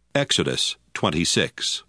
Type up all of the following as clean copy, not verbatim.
Exodus 26.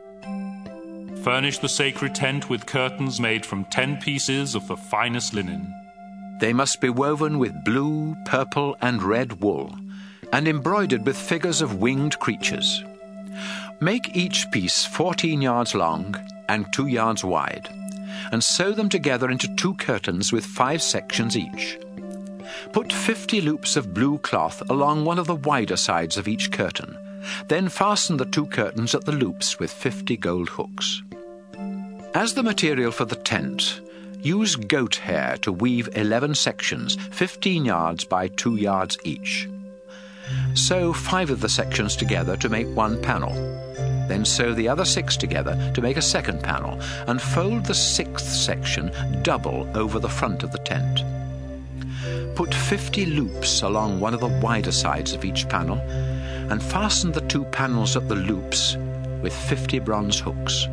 Furnish the sacred tent with curtains made from 10 pieces of the finest linen. They must be woven with blue, purple, and red wool, and embroidered with figures of winged creatures. Make each piece 14 yards long and 2 yards wide, and sew them together into 2 curtains with 5 sections each. Put 50 loops of blue cloth along one of the wider sides of each curtain. Then fasten the 2 curtains at the loops with 50 gold hooks. As the material for the tent, use goat hair to weave 11 sections, 15 yards by 2 yards each. Sew 5 of the sections together to make 1 panel. Then sew the other 6 together to make a second panel, and fold the 6th section double over the front of the tent. Put 50 loops along one of the wider sides of each panel, and fasten the 2 panels at the loops with 50 bronze hooks.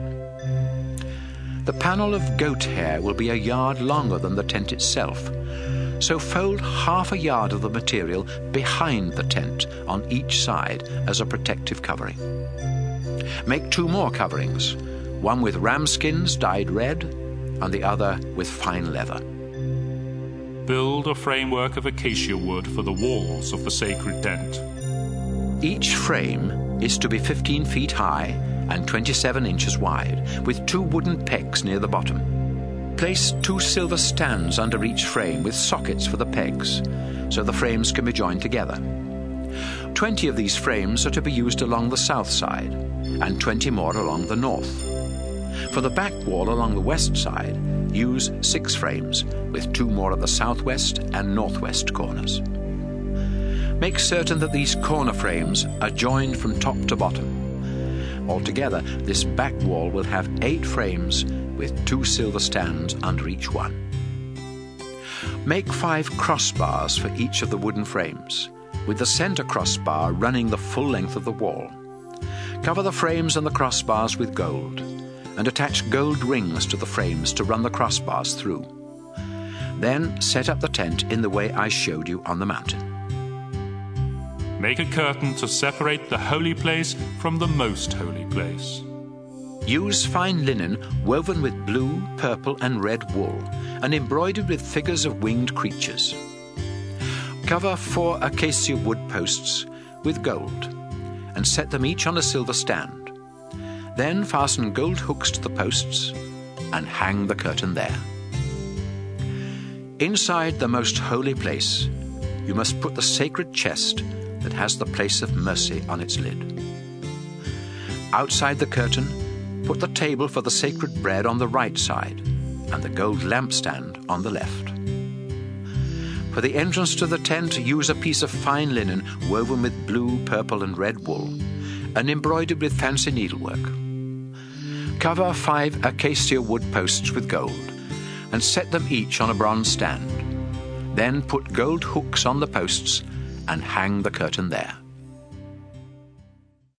The panel of goat hair will be 1 yard longer than the tent itself, so fold half a yard of the material behind the tent on each side as a protective covering. Make 2 more coverings, one with ram skins dyed red and the other with fine leather. Build a framework of acacia wood for the walls of the sacred tent. Each frame is to be 15 feet high and 27 inches wide, with 2 wooden pegs near the bottom. Place 2 silver stands under each frame with sockets for the pegs, so the frames can be joined together. 20 of these frames are to be used along the south side, and 20 more along the north. For the back wall along the west side, use 6 frames, with 2 more at the southwest and northwest corners. Make certain that these corner frames are joined from top to bottom. Altogether, this back wall will have 8 frames with 2 silver stands under each one. Make 5 crossbars for each of the wooden frames, with the center crossbar running the full length of the wall. Cover the frames and the crossbars with gold, and attach gold rings to the frames to run the crossbars through. Then set up the tent in the way I showed you on the mountain. Make a curtain to separate the holy place from the most holy place. Use fine linen woven with blue, purple, and red wool, and embroidered with figures of winged creatures. Cover 4 acacia wood posts with gold, and set them each on a silver stand. Then fasten gold hooks to the posts, and hang the curtain there. Inside the most holy place, you must put the sacred chest that has the place of mercy on its lid. Outside the curtain, put the table for the sacred bread on the right side, and the gold lampstand on the left. For the entrance to the tent, use a piece of fine linen woven with blue, purple, and red wool, and embroidered with fancy needlework. Cover 5 acacia wood posts with gold, and set them each on a bronze stand. Then put gold hooks on the posts and hang the curtain there.